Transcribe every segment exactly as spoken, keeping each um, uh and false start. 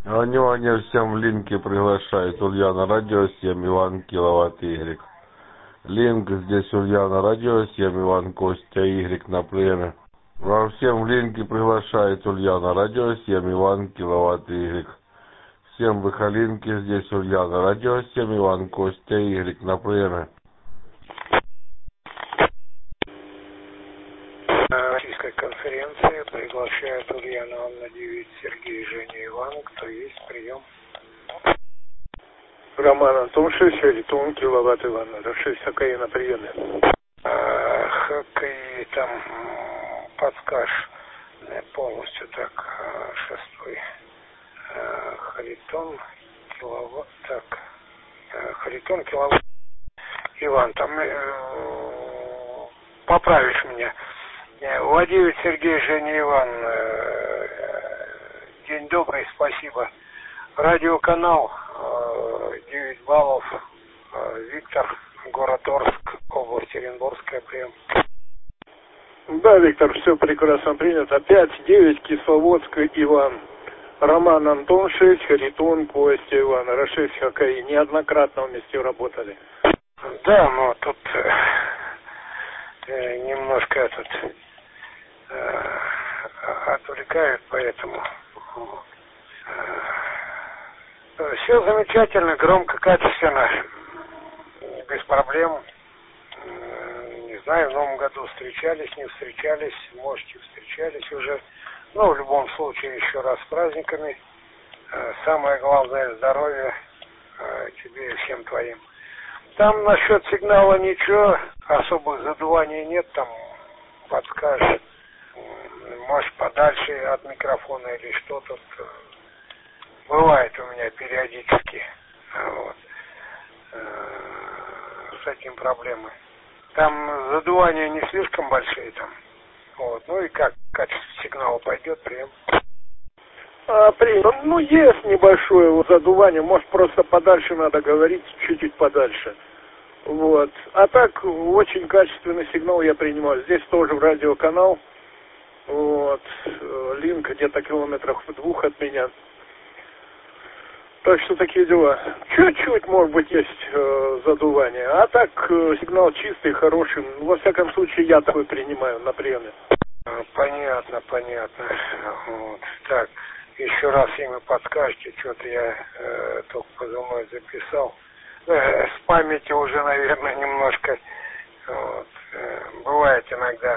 Внимание, всем в линке приглашает Ульяна Радио семь Иван Киловатт Y. Линк здесь Ульяна Радио семь Иван Костя Y на приеме. Вам всем в линке приглашает Ульяна Радио семь Иван Киловатт Y. Всем в линке здесь Ульяна Радио семь Иван Костя Y на приеме. Российской конференции приглашает Ульяна Анна девять Сергей Женя Иван. Кто есть? Прием. Роман Антошевич, Ритон, Киловатт Иван. шесть ХКИ на приеме. А, ХКИ там подскажешь полностью так. Шестой. Харитон, Киловатт. Так. Харитон, Киловатт. Иван, там э, поправишь меня. Владимир Сергей Женя Иван, день добрый, спасибо. Радиоканал девять баллов, Виктор, город Орск, область Оренбургская, прием. Да, Виктор, все прекрасно принято. пять девять Кисловодск, Иван. Роман Антон шесть, Харитон, Костя Иван. шесть ХКИ. Неоднократно вместе работали. Да, но тут э, немножко этот э, отвлекают, поэтому э, все замечательно, громко, качественно, без проблем. Э, не знаю, в новом году встречались, не встречались, можете встречались уже. Но в любом случае еще раз с праздниками. Э, самое главное здоровье э, тебе и всем твоим. Там насчет сигнала ничего, особых задуваний нет, там подскажешь, может подальше от микрофона или что тут. Бывает у меня периодически вот, с этим проблемы. Там задувания не слишком большие там. Вот, ну и как качество сигнала пойдет, прием. А, прием. Ну, есть небольшое вот задувание, может просто подальше надо говорить, чуть-чуть подальше. Вот. А так, очень качественный сигнал я принимаю. Здесь тоже радиоканал. Вот. Линк где-то километрах в двух от меня. Так что такие дела. Чуть-чуть, может быть, есть э, задувание. А так, э, сигнал чистый, хороший. Во всяком случае, я такой принимаю на приеме. Понятно, понятно. Вот. Так, еще раз имя подскажете, что-то я э, только позывной записал. Э, с памяти уже, наверное, немножко вот, э, бывает иногда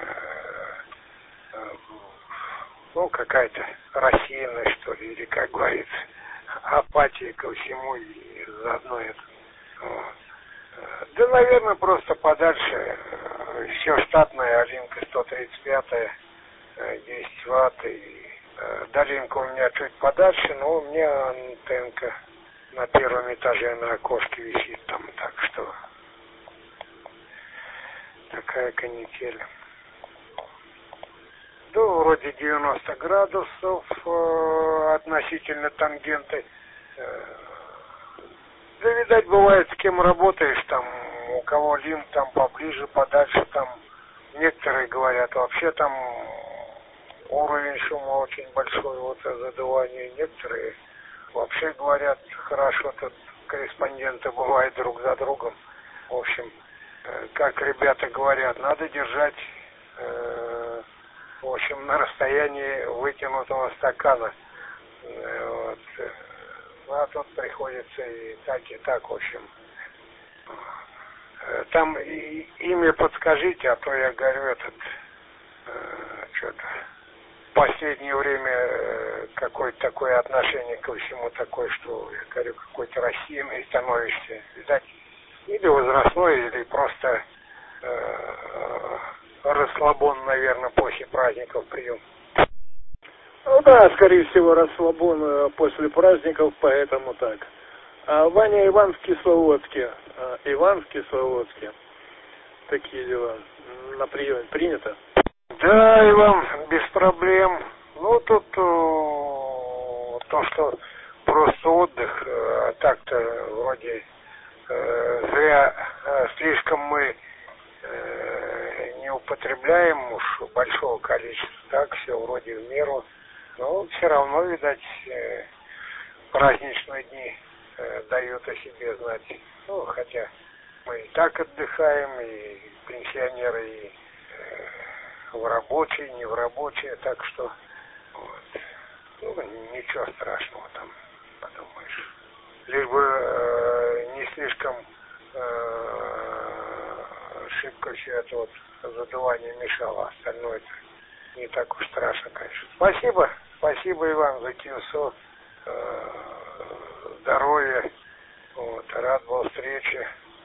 э, ну, какая-то рассеянность, что ли, или, как говорится, апатия ко всему и заодно это. Вот. Да, наверное, просто подальше. Все штатное, Алинка сто тридцать пять, десять ватт. И долинка у меня чуть подальше, но у меня антенка на первом этаже на окошке висит там, так что такая канитель. Да, вроде девяносто градусов э, относительно тангенты. Э, да, видать, бывает, с кем работаешь, там, у кого линк там поближе, подальше, там, некоторые говорят, вообще там уровень шума очень большой, вот задувание, некоторые вообще говорят, хорошо, тут корреспонденты бывают друг за другом. В общем, э, как ребята говорят, надо держать, э, в общем, на расстоянии вытянутого стакана. Э, вот. А тут приходится и так, и так, в общем. Там и, имя подскажите, а то я говорю, этот, э, что-то, в последнее время э, какое-то такое отношение ко всему такое, что, я говорю, какой-то рассеянный становишься. Видать, или возрастной, или просто э, расслабон, наверное, после праздников прием. Ну да, скорее всего, расслабон после праздников, поэтому так. А Ваня Иван в Кисловодске. А, Иван в Кисловодске. Такие дела. На приеме принято? Да, Иван, без проблем. Ну, тут о, то, что просто отдых, а так-то вроде э, зря э, слишком мы э, не употребляем уж большого количества, так, все вроде в меру. Но все равно, видать, э, праздничные дни э, дают о себе знать. Ну, хотя мы и так отдыхаем, и пенсионеры, и э, в рабочие, и не в рабочие, так что вот. Ну, ничего страшного там, подумаешь. Лишь бы э, не слишком э, шибко все это вот задувание мешало, остальное не так уж страшно, конечно. Спасибо, спасибо, Иван, за КИОСО, э, здоровья, вот, рад был встрече.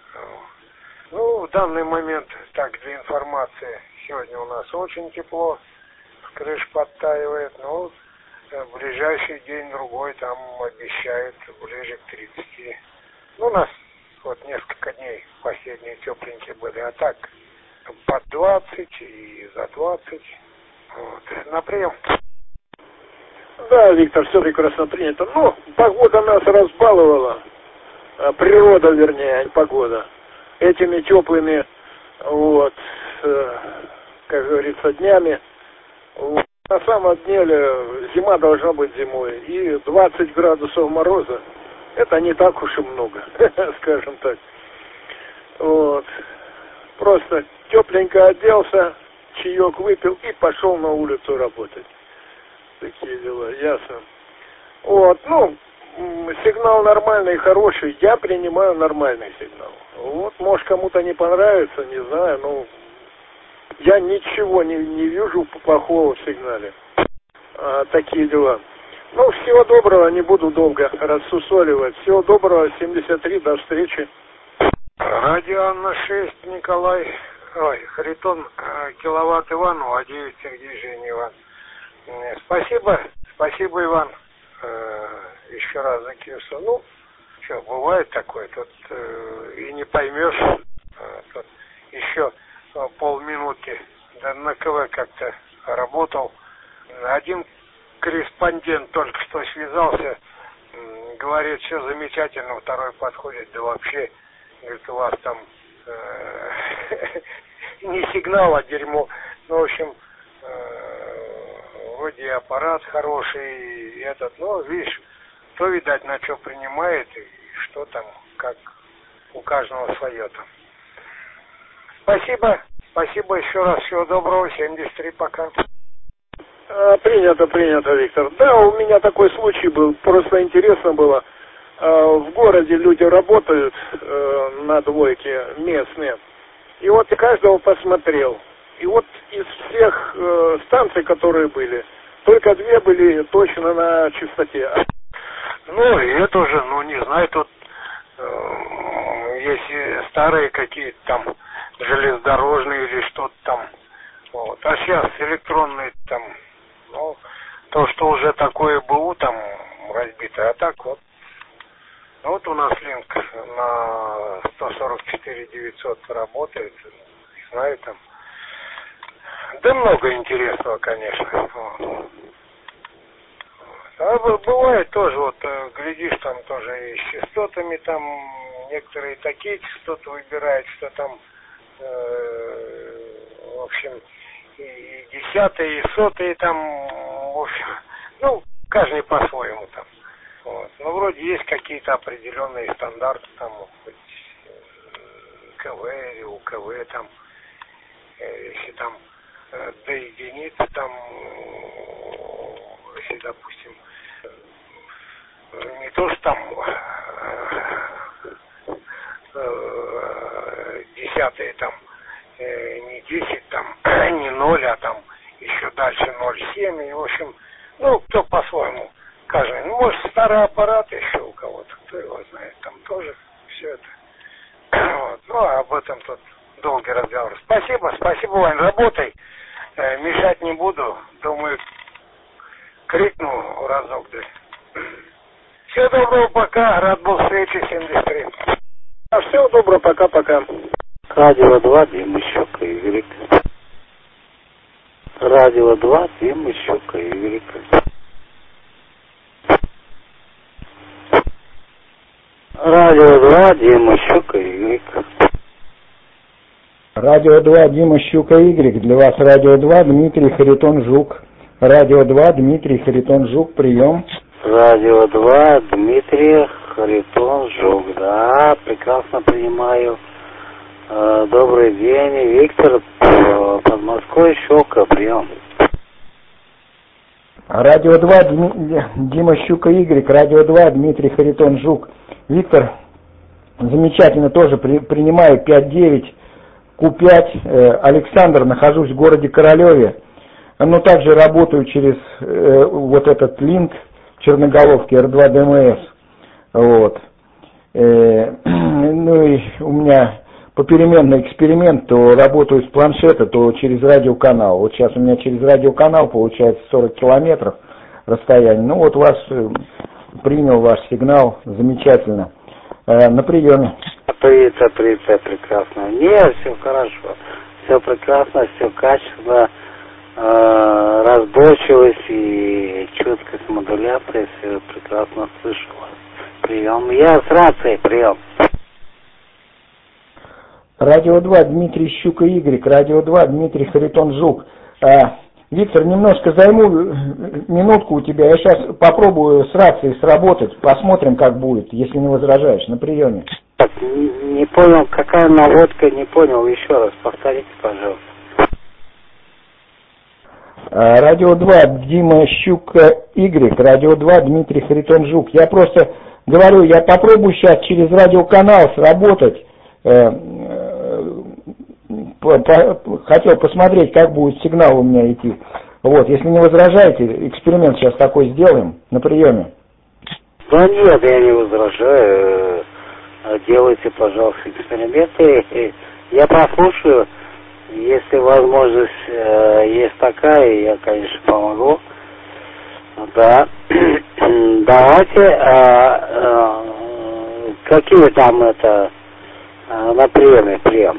Ну, в данный момент, так, для информации, сегодня у нас очень тепло, крыша подтаивает, но в ближайший день-другой там обещают ближе к тридцати. Ну, у нас вот несколько дней последние тепленькие были, а так под двадцать и за двадцать. Вот. На прием. Да, Виктор, все прекрасно принято. Ну, погода нас разбаловала, природа, вернее, а не погода, этими теплыми, вот, как говорится, днями. Вот. На самом деле зима должна быть зимой, и двадцать градусов мороза это не так уж и много, скажем так. Вот. Просто тепленько оделся, чаек выпил и пошел на улицу работать. Такие дела, ясно. Вот, ну, сигнал нормальный, хороший, я принимаю нормальный сигнал. Вот, может, кому-то не понравится, не знаю, но я ничего не, не вижу плохого в сигнале. А, такие дела. Ну, всего доброго, не буду долго рассусоливать. Всего доброго, семьдесят три, до встречи. Радио Анна шесть, Николай, ой, Харитон, киловатт Ивану, а девять Сергей Женя Иван. Спасибо, спасибо, Иван, еще раз за КИОСО. Ну, что, бывает такое, тут и не поймешь, тут еще полминутки, да, на КВ как-то работал. Один корреспондент только что связался, говорит, все замечательно, второй подходит, да вообще, говорит, у вас там э, не сигнал, а дерьмо. Ну, в общем, э, вроде аппарат хороший, и этот, ну, видишь, кто, видать, на что принимает, и что там, как у каждого свое там. Спасибо, спасибо еще раз, всего доброго, семьдесят три, пока. Принято, принято, Виктор. Да, у меня такой случай был, просто интересно было. В городе люди работают на двойке местные, и вот каждого посмотрел. И вот из всех станций, которые были, только две были точно на чистоте. Ну, и это уже, ну, не знаю, тут если старые какие-то там железнодорожные или что-то там. Вот. А сейчас электронные там, ну, то, что уже такое БУ там разбито, а так вот. Ну, вот у нас линк на сто сорок четыре девятьсот работает, не знаю там. Да много интересного, конечно. Вот. А бывает тоже, вот, глядишь, там тоже и с частотами, там некоторые такие частоты выбирают, что там, э, в общем, и десятые, и сотые там, в общем, ну, каждый по-своему там. Вот. Ну, вроде есть какие-то определенные стандарты, там, хоть КВ или УКВ, там, если там до единицы, там, если, допустим, не то, что там десятые, там, не десять, там, не ноль, а там еще дальше ноль целых семь, и, в общем, ну, кто по-своему, каждый, ну, может, старый аппарат еще у кого-то, кто его знает, там тоже все это. Вот. Ну, а об этом тут долгий разговор. Спасибо, спасибо, Вань, работай, э, мешать не буду, думаю, крикну разок, да. Всего доброго, пока, рад был встрече, семьдесят три. А всего доброго, пока-пока. Радио два, Дима Щука, Игорь. Радио два, Дима Щука, Игорь. Радио два, Дима Щука, Игорь. Радио два, Дима Щука, Игорь. Для вас Радио два, Дмитрий Харитон Жук. Радио два, Дмитрий Харитон Жук, прием. Радио два, Дмитрий, Харитон, Жук. Да, прекрасно принимаю. Э, добрый день, Виктор, Подмосковье, Щука, прием. Радио два, Дима Щука Игорь, Радио два, Дмитрий Харитон, Жук. Виктор, замечательно, тоже при, принимаю пять девять, Ку пять, э, Александр, нахожусь в городе Королеве, но также работаю через э, вот этот линк Черноголовки эр два дэ эм эс. Вот. Э, ну и у меня попеременный эксперимент, то работаю с планшета, то через радиоканал. Вот сейчас у меня через радиоканал получается сорок километров расстояние. Ну вот вас э, принял ваш сигнал, замечательно. Э, на приеме. Принято, принято, прекрасно. Не, все хорошо. Все прекрасно, все качественно, э, разборчивость и четкость модуляции, все прекрасно слышу вас. Прием. Я с рацией, прием. Радио два, Дмитрий Щука Игорь, Радио два, Дмитрий Харитон Жук. А, Виктор, немножко займу минутку у тебя. Я сейчас попробую с рацией сработать, посмотрим, как будет, если не возражаешь. На приеме. Так, не, не понял, какая наводка, не понял. Еще раз повторите, пожалуйста. А, Радио два, Дима Щука Игорь, Радио два, Дмитрий Харитон Жук. Я просто говорю, я попробую сейчас через радиоканал сработать. Хотел посмотреть, как будет сигнал у меня идти. Вот, если не возражаете, эксперимент сейчас такой сделаем на приеме. Да нет, я не возражаю. Делайте, пожалуйста, эксперименты. Я послушаю. Если возможность есть такая, я, конечно, помогу. Да. Давайте. А, а, какие там это на приеме прием?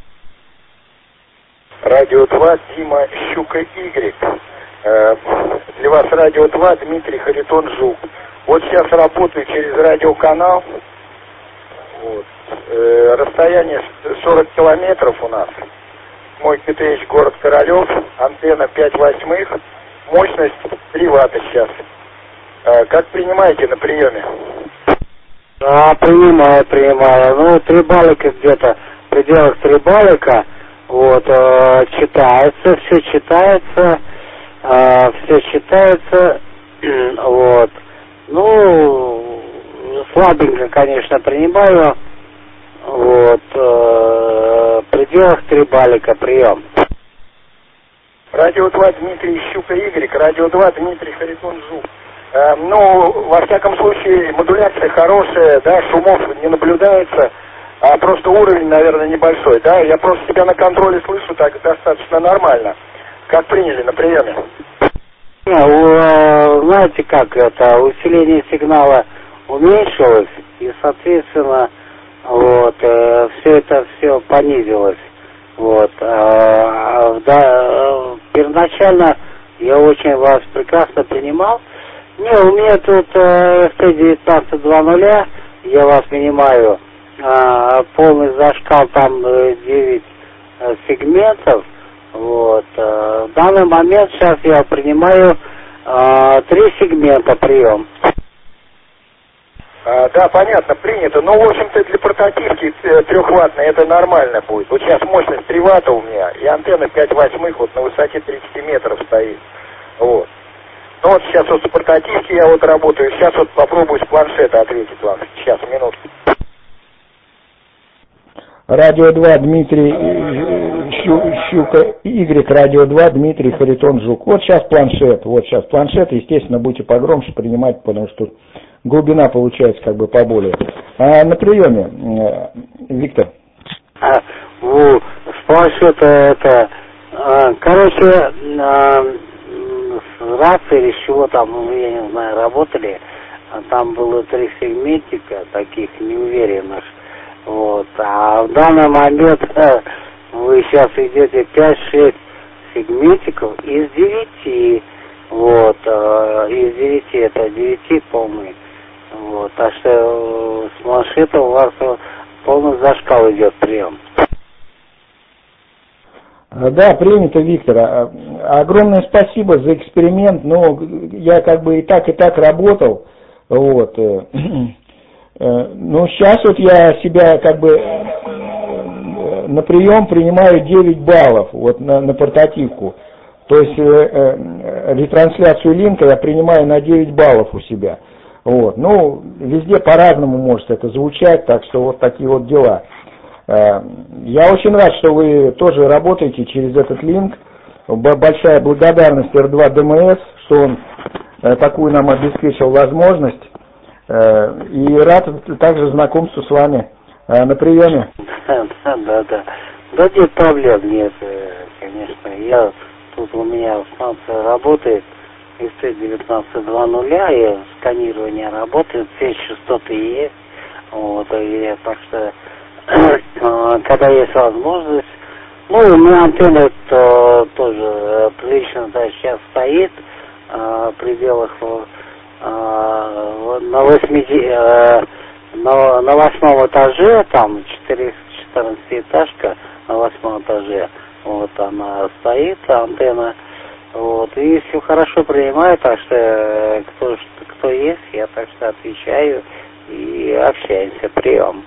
Радио два, Дима Щука Игорь. Э, для вас Радио два, Дмитрий Харитон Жук. Вот сейчас работаю через радиоканал. Вот. Э, расстояние сорок километров у нас. Мой ка тэ эйч город Королев. Антенна пять восьмых. Мощность три ватта сейчас. Э, как принимаете на приеме? А, принимаю, принимаю. Ну, три баллика где-то, в пределах три баллика. Вот, э, читается, все читается, э, все читается, вот. Ну, слабенько, конечно, принимаю. Вот, э, в пределах три баллика прием. Радио два, Дмитрий Щука Игорь, Радио два, Дмитрий Харитон Жук. Э, ну, во всяком случае, модуляция хорошая, да, шумов не наблюдается. А просто уровень, наверное, небольшой, да? Я просто тебя на контроле слышу так достаточно нормально. Как приняли на приеме? Не, знаете как, это усиление сигнала уменьшилось, и, соответственно, вот, э, все это все понизилось. Вот, э, да, первоначально я очень вас прекрасно принимал. Не, у меня тут э, эф тэ девятнадцать два ноль, я вас принимаю. А, полный зашкал, там девять а, сегментов. Вот. А, в данный момент сейчас я принимаю а, три сегмента прием. А, да, понятно, принято. Ну, в общем-то, для портативки трехваттной это нормально будет. Вот сейчас мощность три ватта у меня, и антенна пять восьмых вот на высоте тридцать метров стоит. Вот. Ну вот сейчас вот с портативки я вот работаю, сейчас вот попробую с планшета ответить вам. Сейчас, минутку. Радио два, Дмитрий Щу, Щука Игорь, Радио два, Дмитрий Харитон Жук. Вот сейчас планшет, вот сейчас планшет, естественно, будете погромче принимать, потому что глубина получается как бы поболее. А на приеме, Виктор? А, у, с планшета это, а, короче, а, с рацией или с чего там, ну, я не знаю, работали, а там было три сегментика таких неуверенных. Вот, а в данный момент э, вы сейчас идете пять-шесть сегментиков из девяти. Вот, э, из девяти, это девяти полный. Вот, так что э, с планшета у вас э, полный зашкал идет прием. Да, принято, Виктор. Огромное спасибо за эксперимент. Но я как бы и так, и так работал. Вот. Но сейчас вот я себя как бы на прием принимаю девять баллов вот на, на портативку. То есть э, э, ретрансляцию линка я принимаю на девять баллов у себя. Вот. Ну, везде по-разному может это звучать, так что вот такие вот дела. Э, я очень рад, что вы тоже работаете через этот линк. Большая благодарность эр два дэ эм эс, что он э, такую нам обеспечил возможность. Э, и рад также знакомству с вами э, на приеме. Да, да, да, да. Да нет проблем, нет, конечно. Я тут у меня станция работает, эс тэ девятнадцать два ноль, и сканирование работает, все частоты есть. Вот, и так что, когда есть возможность, ну, у меня антенна то, тоже прилично, да, сейчас стоит в пределах на восьмидесятом, на, на восьмом этаже, там четырнадцатиэтажка на восьмом этаже, вот она стоит, антенна, вот, и все хорошо принимает, так что кто, кто есть, я так что отвечаю и общаемся, прием.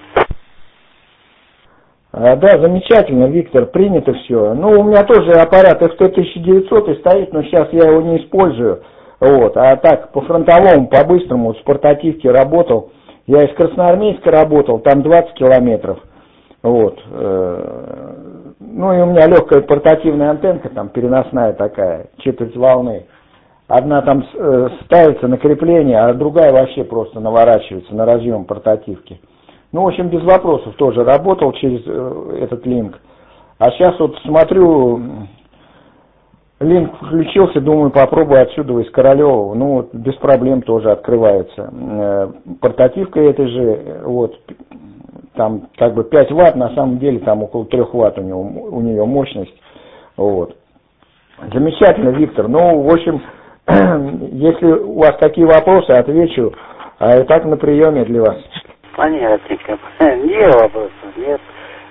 А, да, замечательно, Виктор, принято все. Ну, у меня тоже аппарат эф тэ тысяча девятьсот и стоит, но сейчас я его не использую, вот, а так, по фронтовому, по-быстрому, с портативки работал. Я из Красноармейска работал, там двадцать километров, вот. Ну и у меня легкая портативная антенка, там переносная такая, четверть волны. Одна там ставится на крепление, а другая вообще просто наворачивается на разъем портативки. Ну, в общем, без вопросов тоже работал через этот линк. А сейчас вот смотрю, линк включился, думаю, попробую отсюда из Королева. Ну, вот без проблем тоже открывается. Портативка этой же, вот, там как бы пять ватт, на самом деле там около трех ватт у, него, у нее мощность. Вот. Замечательно, Виктор. Ну, в общем, если у вас такие вопросы, отвечу. А и так на приеме для вас. Понятненько. Нет вопросов, нет.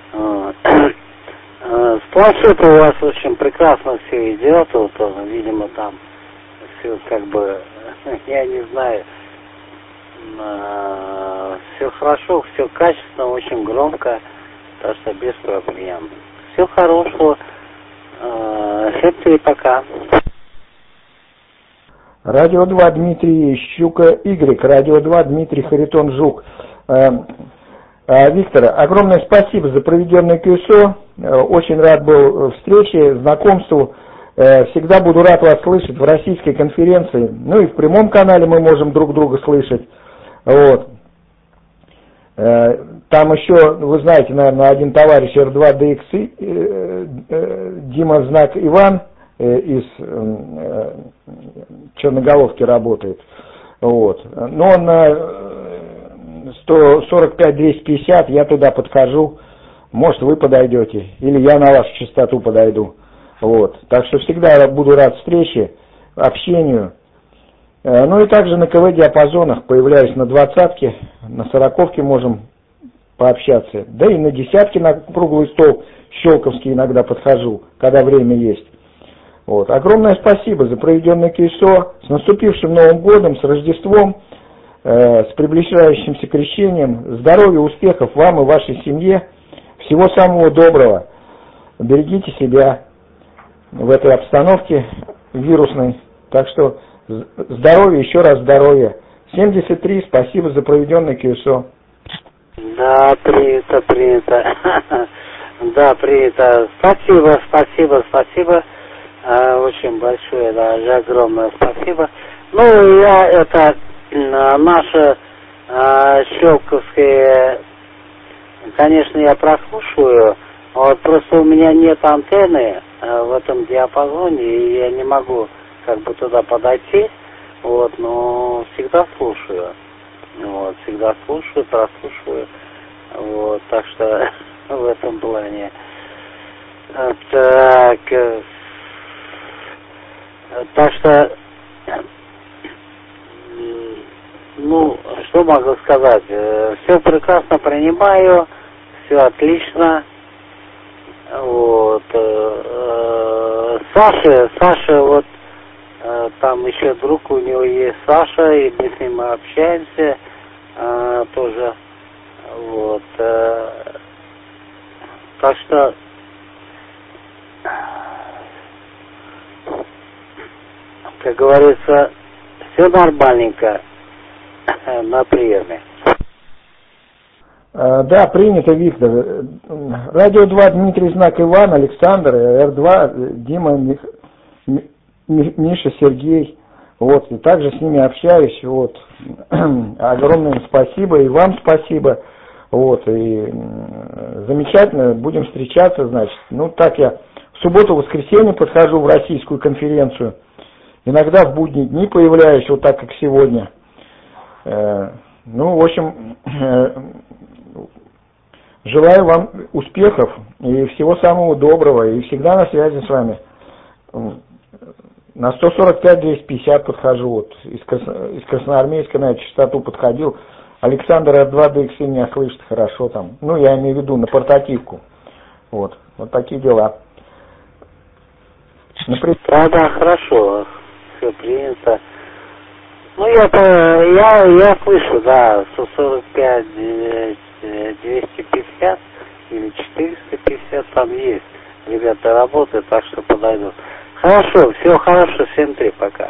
С планшета у вас, в общем, прекрасно все идет. Вот, видимо, там все как бы, я не знаю, все хорошо, все качественно, очень громко, так что без проблем. Все хорошего. Всем и пока. Радио два Дмитрий Щука Y, Радио два Дмитрий Харитон Жук. Виктор, огромное спасибо за проведенное ку эс о. Очень рад был встрече, знакомству. Всегда буду рад вас слышать в российской конференции. Ну и в прямом канале мы можем друг друга слышать. Вот. Там еще, вы знаете, наверное, один товарищ эр два дэ икс, Дима Знак Иван из Черноголовки работает. Вот. Но он на сто сорок пять двести пятьдесят, я туда подхожу. Может, вы подойдете, или я на вашу частоту подойду. Вот. Так что всегда буду рад встрече, общению. Ну и также на КВ-диапазонах появляюсь на двадцатке, на сороковке можем пообщаться. Да и на десятке на круглый стол щелковский иногда подхожу, когда время есть. Вот. Огромное спасибо за проведенное ку эс о. С наступившим Новым годом, с Рождеством, э, с приближающимся крещением. Здоровья, успехов вам и вашей семье. Всего самого доброго. Берегите себя в этой обстановке вирусной. Так что здоровья, еще раз здоровья. семьдесят три, спасибо за проведенное ку эс о. Да, принято, принято. Да, принято. Спасибо, спасибо, спасибо. Очень большое, даже огромное спасибо. Ну, я это, наше щелковское, конечно, я прослушиваю. Вот просто у меня нет антенны в этом диапазоне, и я не могу как бы туда подойти. Вот, но всегда слушаю. Вот, всегда слушаю, прослушиваю. Вот, так что в этом плане. Так, так что, ну, что могу сказать? Все прекрасно принимаю, все отлично. Вот, Саша, Саша, вот э, там еще друг у него есть Саша, и мы с ним общаемся э, тоже. Вот. Э, так что как говорится, все нормальненько на приеме. Да, принято, Виктор. Радио два, Дмитрий Знак, Иван, Александр, эр два, Дима, Мих, Миша, Сергей. Вот, и также с ними общаюсь. Вот. Огромное им спасибо, и вам спасибо. Вот, и замечательно, будем встречаться, значит. Ну, так я в субботу-воскресенье подхожу в российскую конференцию. Иногда в будние дни появляюсь, вот так, как сегодня. Ну, в общем, желаю вам успехов и всего самого доброго. И всегда на связи с вами. На сто сорок пять двести пятьдесят подхожу. Вот, из, Красно... из Красноармейска на эту частоту подходил. Александр эр два дэ икс и меня слышит хорошо там. Ну, я имею в виду на портативку. Вот, вот такие дела. Например... Да, да, хорошо. Все принято. Ну, я, я, я слышу, да, сто сорок пять двести пятьдесят или четыреста пятьдесят там есть. Ребята работают, так что подойдут. Хорошо, все хорошо, семь три, пока.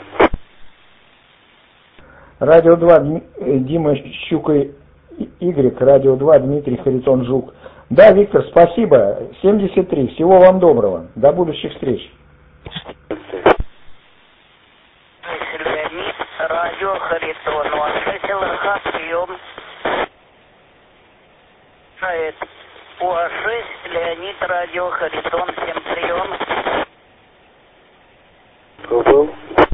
Радио два, Дима Щука Y, Радио два, Дмитрий Харитон Жук. Да, Виктор, спасибо. семьдесят три, всего вам доброго. До будущих встреч. Леонид, Радио Харитон, у вас шесть ЛРХ, прием. У вас шесть, Леонид, Радио Харитон, всем прием. Кто был?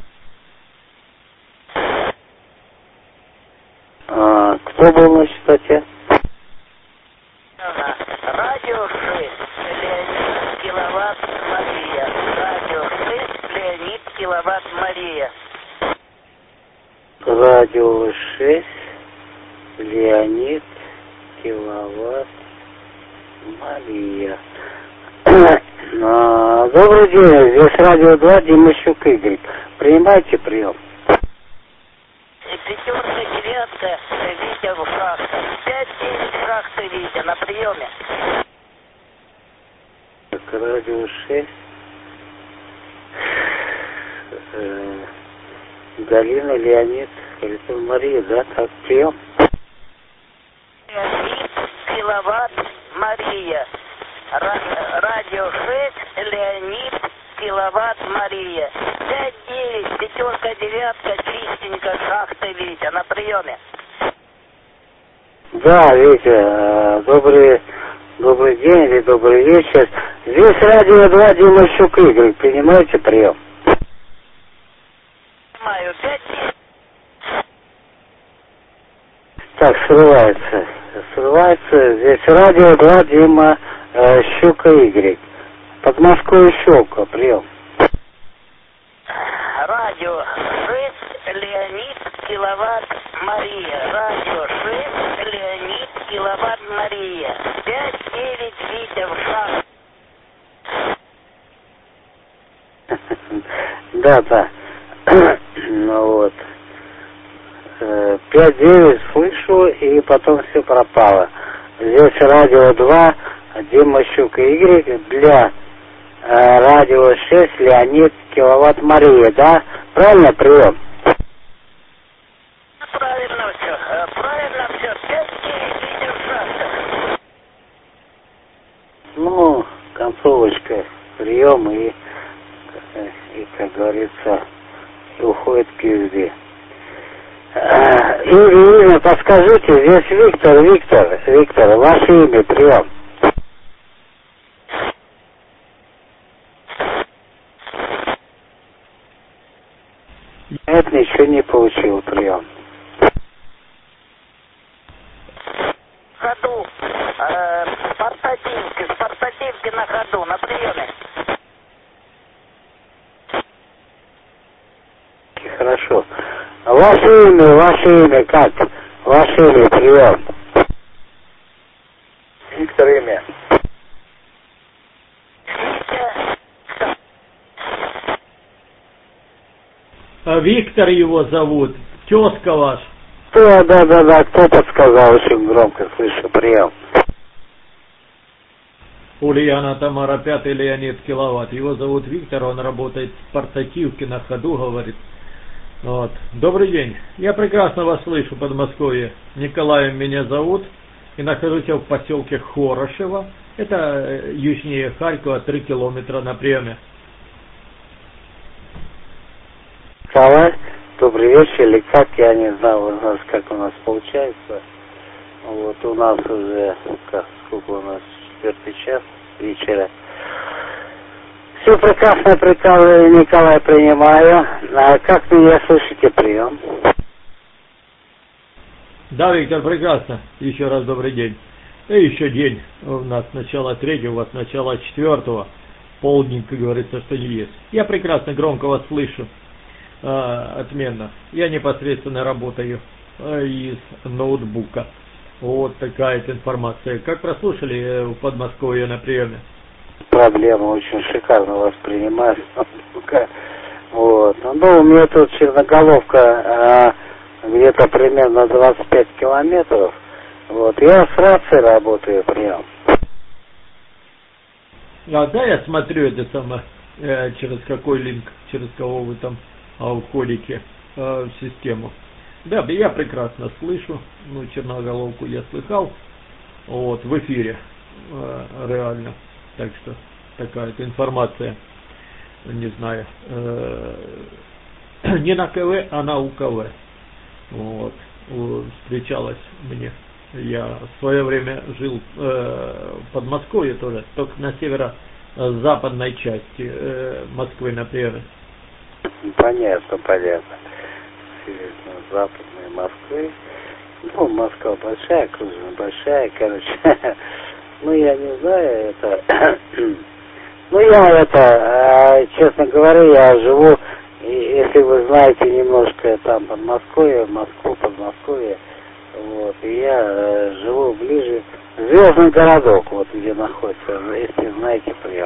А, кто был на частоте? Ага. Радио шесть, Леонид, киловатт, Мария. Радио шесть, Леонид, киловатт, Мария. Радио шесть, Леонид, киловатт, Мария. а, добрый день, здесь Радио два, Дима Щук Y. Принимайте прием. Пятерка, девятка, Витя в шахте. Пять, девять, шахты, Витя, на приеме. Так, Радио шесть. Э, Галина, Леонид, Харитон, Мария, да, так, прием. Леонид, киловатт, Мария. Радио шесть, Леонид, киловатт, Мария. Пять, девять, пятерка, девятка, чистенько, шахты, Витя, на приеме. Да, Витя, добрый, добрый день или добрый вечер. Здесь Радио два, Дима Щук Y. Принимаете прием? Принимаю. Пять, девять. Так, срывается. Срывается. Здесь Радио два, Дима э, Щука Y. Под Москвой щелка. Прием. Радио шесть, Леонид, киловатт, Мария. Радио шесть, Леонид, киловатт, Мария. Пять, девять, Витя в шахте. Да, да. Ну вот. пять девять слышу, и потом все пропало. Здесь Радио два, Дима Щука Y, для э, Радио шесть, Леонид, киловатт, Мария, да? Правильно, прием? Правильно все, правильно все. Пять, девять, Витя в шахте. Ну, концовочка, прием и, и, как говорится, и уходит к езде. Имя, имя, подскажите, здесь Виктор, Виктор, Виктор, ваше имя, прием. Нет, ничего не получил, прием. В ходу, э, портативки, с портативки на ходу, на приеме. Хорошо. Ваше имя, ваше имя как? Ваше имя, прием. Виктор, имя. Витя, А Виктор его зовут, тезка ваш. Да, да, да, да, кто подсказал, очень громко слышу, прием. Ульяна Тамара, пятый Леонид Киловатт. Его зовут Виктор, он работает в портативке, на ходу говорит. Вот. Добрый день. Я прекрасно вас слышу, Подмосковье. Николаем меня зовут. И нахожусь я в поселке Хорошево. Это южнее Харькова, три километра на приеме. Николай, добрый вечер, или как, я не знаю, у нас, как у нас получается. Вот у нас уже, как, сколько у нас, четвертый час вечера. Все прекрасно, прекрасно, Николай, принимаю. А как меня слышите, прием? Да, Виктор, прекрасно. Еще раз добрый день. И еще день. У нас начало третьего, у вас начало четвертого. Полдень, как говорится, что не есть. Я прекрасно, громко вас слышу. А, отменно. Я непосредственно работаю а, из ноутбука. Вот такая информация. Как прослушали в Подмосковье на приеме? Проблема, очень шикарно вас принимают. Вот. Ну, у меня тут черноголовка а, где-то примерно двадцать пять километров. Вот. Я с рацией работаю, прием. А, да, я смотрю это самое, э, через какой линк, через кого вы там а, входите э, в систему. Да, я прекрасно слышу, ну, черноголовку я слыхал, вот, в эфире, э, реально, так что такая-то информация, не знаю, э, не на КВ, а на УКВ, вот, встречалась мне, я в свое время жил э, в Подмосковье тоже, только на северо-западной части э, Москвы, например. Понятно, понятно. Западной Москвы. Ну, Москва большая, Кружина большая, короче. Ну, я не знаю, это... Ну, я это, честно говоря, я живу, если вы знаете, немножко там Подмосковье, Москву, Подмосковье, вот, и я живу ближе, Звездный городок, вот где находится, если знаете, прием.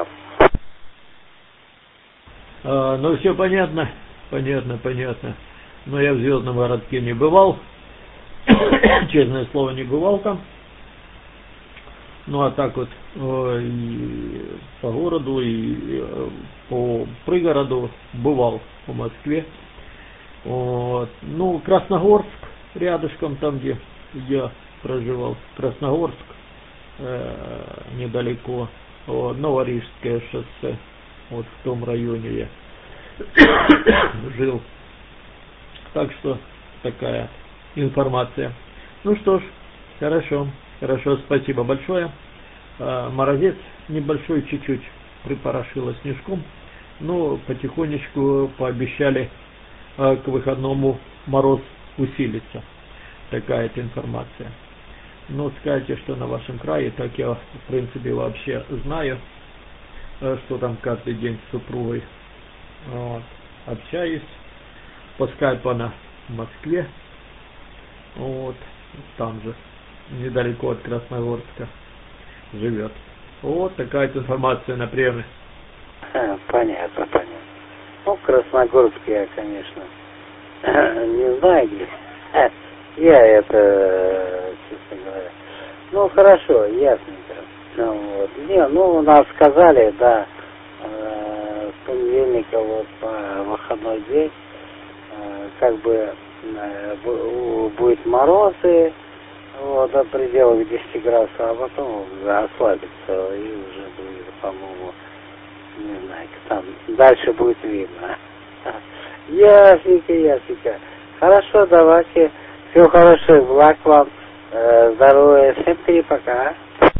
А, ну, все понятно, понятно, понятно. Но я в Звездном городке не бывал. Честное слово, не бывал там. Ну, а так вот э, и по городу, и э, по пригороду бывал по Москве. Вот. Ну, Красногорск, рядышком там, где я проживал. Красногорск, э, недалеко. Вот, Новорижское шоссе. Вот в том районе я жил. Так что такая информация. Ну что ж, хорошо, хорошо, спасибо большое. А, морозец небольшой чуть-чуть припорошило снежком, но потихонечку пообещали а, к выходному мороз усилится. Такая-то информация. Ну, скажите, что на вашем крае, так я, в принципе, вообще знаю, что там каждый день с супругой вот, общаюсь. По скайпу она в Москве, вот, там же, недалеко от Красногорска живет. Вот такая информация на приеме. А, понятно, понятно. Ну, Красногорск я, конечно, не знаю где. Я это, честно говоря. Ну, хорошо, ясненько. Ну, вот. Не, ну, нас сказали, да, э, с понедельника вот по выходной день, э, как бы э, будет морозы, вот, до пределов десяти градусов, а потом ослабится и уже будет, по-моему, не знаю, там дальше будет видно. Ясненько, ясненько. Хорошо, давайте. Всего хорошего, благ вам, э, здоровья, всем три, пока.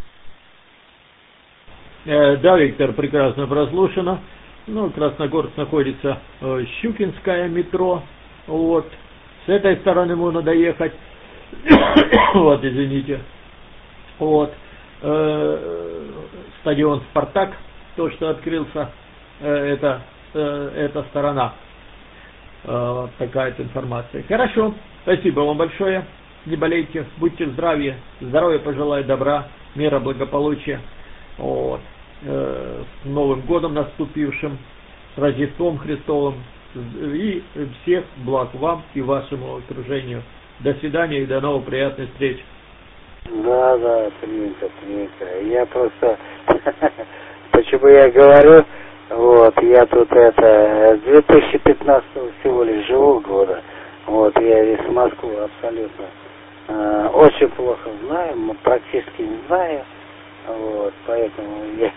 Да, Виктор, прекрасно прослушано. Ну, Красногорск находится э, Щукинское метро. Вот. С этой стороны можно доехать. Вот, извините. Вот. Э, стадион «Спартак», то, что открылся, э, это, э, эта сторона. Э, такая-то информация. Хорошо. Спасибо вам большое. Не болейте, будьте здравы. Здоровья пожелаю, добра, мира, благополучия. Вот. С Новым годом наступившим, с Рождеством Христовым. И всех благ вам и вашему окружению. До свидания и до новых приятных встреч. Да, да, принято, принято. Я просто, почему я говорю, вот, я тут это, с две тысячи пятнадцатого всего лишь живу года, вот, я весь Москву абсолютно э, очень плохо знаю, практически не знаю, вот, поэтому я,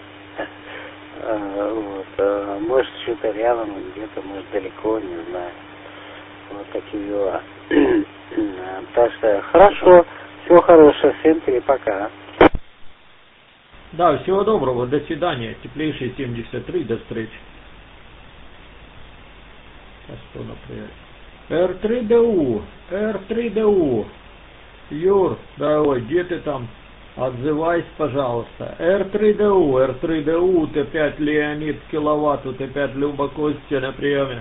э, вот, э, может, что-то рядом, где-то, может, далеко, не знаю, вот такие дела. Так что, хорошо. Всего хорошего, всем пока. Да, всего доброго, до свидания. Теплейший семьдесят три, до встречи. А что, например? эр три дэ у, эр три дэ у. Юр, дорогой, где ты там? Отзывайся, пожалуйста. эр три дэ у, эр три дэ у, тэ пять Леонид киловатт, тэ пять Люба Костя на приеме.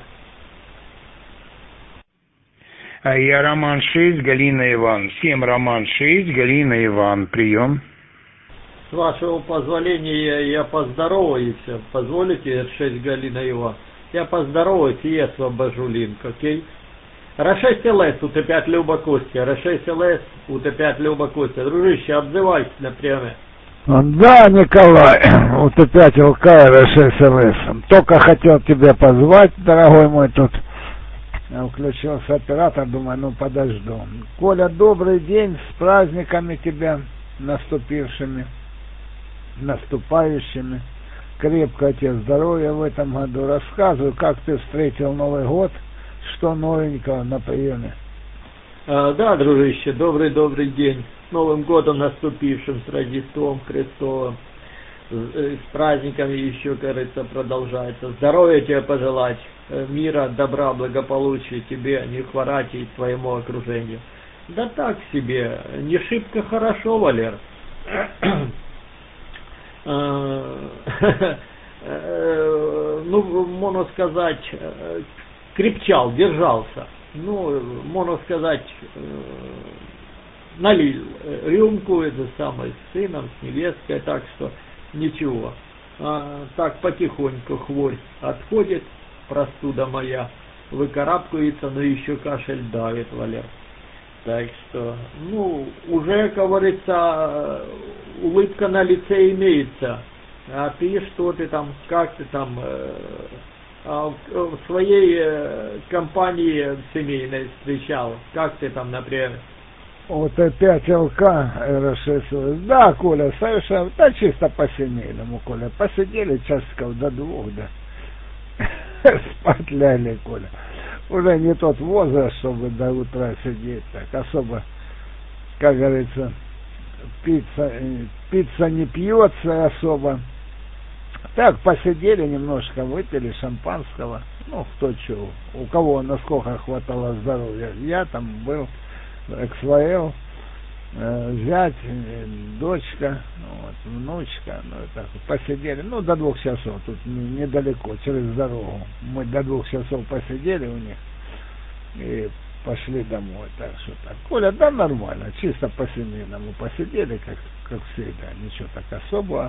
А я Роман шесть, Галина Иван. семь Роман шесть, Галина Иван. Прием. С вашего позволения я поздороваюсь. Позволите, эр шесть Галина Иван? Я поздороваюсь и я освобожу линк, окей? эр шесть эл эс, у тэ пять Люба Костя. эр шесть эл эс, у тэ пять Люба Костя. Дружище, отзывайся на приеме. Да, Николай, у тэ пять эл ка, эр шесть эл эс. Только хотел тебя позвать, дорогой мой, тут включился оператор, думаю, ну подожду. Коля, добрый день, с праздниками тебя, наступившими, наступающими. Крепкое тебе здоровья в этом году. Рассказывай, как ты встретил Новый год, что новенького на приеме. А, да, дружище, добрый-добрый день. С Новым годом наступившим, с Рождеством Христовым. С праздниками еще, кажется, продолжается. Здоровья тебе пожелать, мира, добра, благополучия тебе, не хворать и твоему окружению. Да так себе, не шибко хорошо, Валер. Ну, можно сказать, крепчал, держался. Ну, можно сказать, налил рюмку, это самое, с сыном, с невесткой, так что ничего. А, так потихоньку хворь отходит, простуда моя выкарабкается, но еще кашель давит, Валер. Так что, ну, уже, как говорится, улыбка на лице имеется. А ты что ты там, как ты там, э, а в, в своей э, компании семейной встречал? Как ты там, например? У тэ пять эл ка, эр шесть эл эс. Да, Коля, совершенно, да чисто по-семейному, Коля. Посидели часиков до двух, да. Спать ляли, Коля. Уже не тот возраст, чтобы до утра сидеть так. Особо, как говорится, пицца, пицца не пьется особо. Так, посидели немножко, выпили шампанского. Ну, кто чего. У кого насколько хватало здоровья. Я там был, икс вэ эл, э, зять, э, дочка, вот, внучка. Ну, так, посидели. Ну, до двух часов. Тут не, недалеко, через дорогу. Мы до двух часов посидели у них. И пошли домой. Так что так. Коля, да нормально. Чисто по-семейному посидели, как, как всегда. Ничего так особого.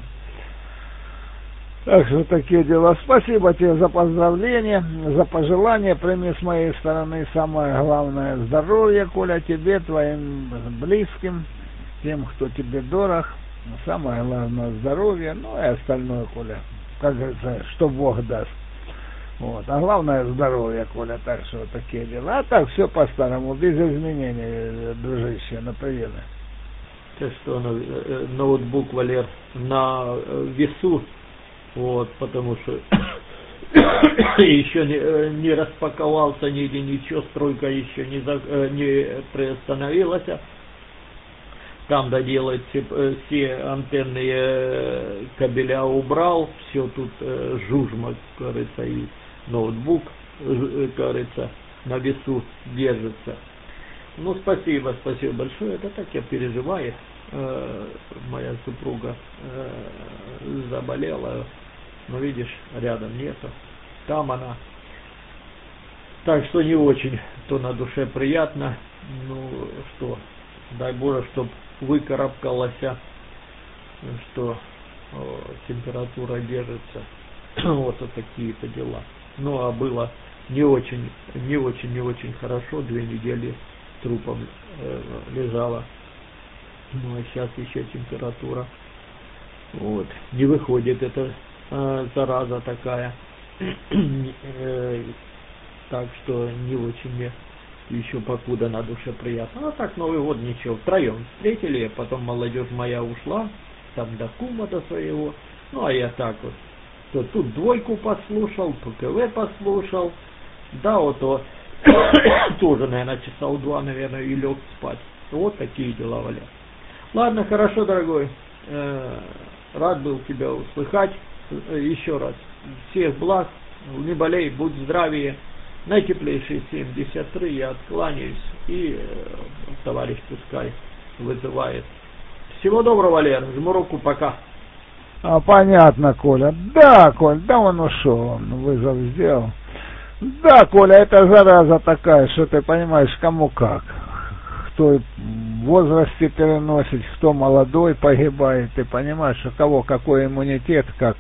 Так что такие дела. Спасибо тебе за поздравления, за пожелания. Прими с моей стороны самое главное здоровье, Коля, тебе, твоим близким, тем, кто тебе дорог. Самое главное здоровье, ну и остальное, Коля, как говорится, что Бог даст. Вот. А главное здоровье, Коля, так что вот такие дела. А так все по-старому, без изменений, дружище, на приеме. Ты что, ноутбук, Валер, на весу? Вот, потому что еще не, не распаковался нигде ничего, стройка еще не, за, не приостановилась. Там доделать все, все антенные кабеля убрал, все тут жужма, кажется, и ноутбук, кажется, на весу держится. Ну, спасибо, спасибо большое, это так я переживаю. Моя супруга заболела, но видишь, рядом нету, там она. Так что не очень, то на душе приятно, ну что, дай Боже, чтоб выкарабкалась, что о, температура держится, вот, вот такие-то дела. Ну а было не очень, не очень, не очень хорошо, две недели трупом э, лежала. Ну, а сейчас еще температура. Вот, не выходит эта э, зараза такая. э, так что не очень мне еще покуда на душе приятно. А так Новый год ничего, втроем встретили, потом молодежь моя ушла, там до кума-то своего. Ну, а я так вот, то тут двойку послушал, ПКВ послушал, да, вот то тоже, наверное, часа у два, наверное, и лег спать. Вот такие дела, Валя. Ладно, хорошо, дорогой. Э, рад был тебя услыхать. Э, еще раз. Всех благ. Не болей, будь здравее. Наитеплейший семьдесят три я откланяюсь. И э, товарищ пускай вызывает. Всего доброго, Валер. Жму руку, пока. А, понятно, Коля. Да, Коль, да он ушел, он вызов сделал. Да, Коля, это зараза такая, что ты понимаешь, кому как. Кто в возрасте переносит, кто молодой погибает, ты понимаешь, у кого какой иммунитет, как,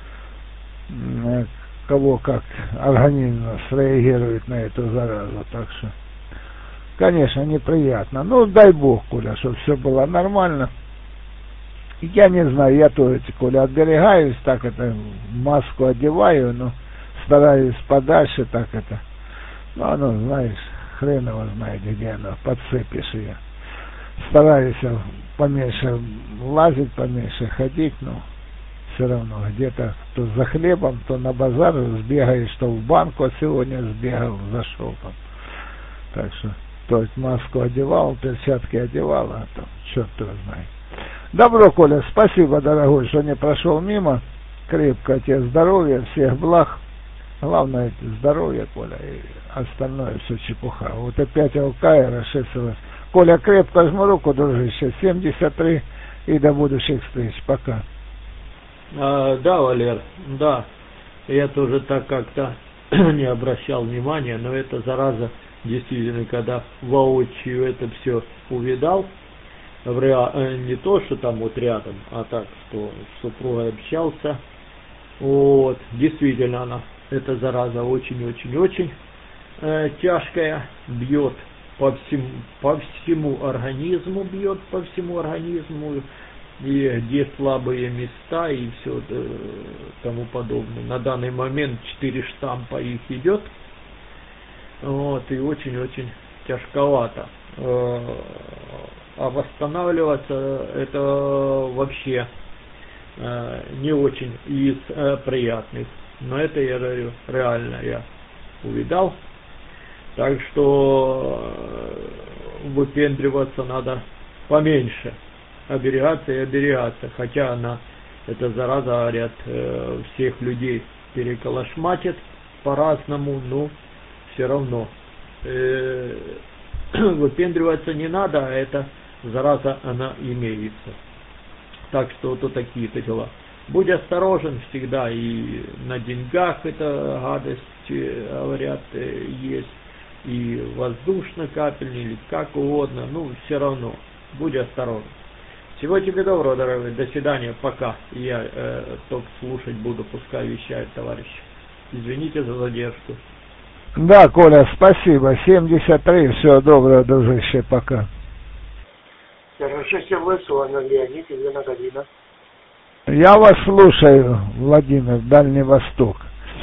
кого как организм среагирует на эту заразу, так что, конечно, неприятно. Ну, дай Бог, Коля, чтобы все было нормально. Я не знаю, я тоже, Коля, оберегаюсь, так это, маску одеваю, но стараюсь подальше, так это, ну, оно, знаешь, хрен его знает, где оно, подсыпешь ее. Стараюсь поменьше лазить, поменьше ходить, но все равно где-то то за хлебом, то на базар сбегаешь, то в банку, а сегодня сбегал, зашел там. Так что, то есть маску одевал, перчатки одевал, а там черт его знает. Добро, Коля, спасибо, дорогой, что не прошел мимо. Крепкое тебе здоровья, всех благ. Главное здоровье, Коля, и остальное все чепуха. Вот опять Алкая расшествовалась. Коля, крепко жму руку, дружище. семьдесят три и до будущих встреч. Пока. А, да, Валер, да. Я тоже так как-то не обращал внимания, но эта зараза действительно, когда воочию это все увидал, в ре... не то, что там вот рядом, а так, что с супругой общался, вот, действительно она, эта зараза очень-очень-очень э, тяжкая, бьет по всему, по всему организму, бьет по всему организму, и где слабые места и все э, тому подобное. На данный момент четыре штампа их идет, вот, и очень-очень тяжковато. А восстанавливаться это вообще э, не очень из э, приятных. Но это я говорю, реально я увидал. Так что э, выпендриваться надо поменьше. Оберегаться и оберегаться. Хотя она, эта зараза, говорят, э, всех людей переколошматит по-разному, но все равно. Э, выпендриваться не надо, а эта зараза, она имеется. Так что вот такие-то дела. Будь осторожен всегда, и на деньгах эта гадость, говорят, есть, и воздушно-капельный, или как угодно, ну, все равно, будь осторожен. Всего тебе доброго, дорогой, до свидания, пока. Я э, только слушать буду, пускай вещает товарищ. Извините за задержку. Да, Коля, спасибо. семьдесят три, всего доброго, дружище, пока. Разрешите выслано, Леонид, Елена Галина. Я вас слушаю, Владимир, Дальний Восток.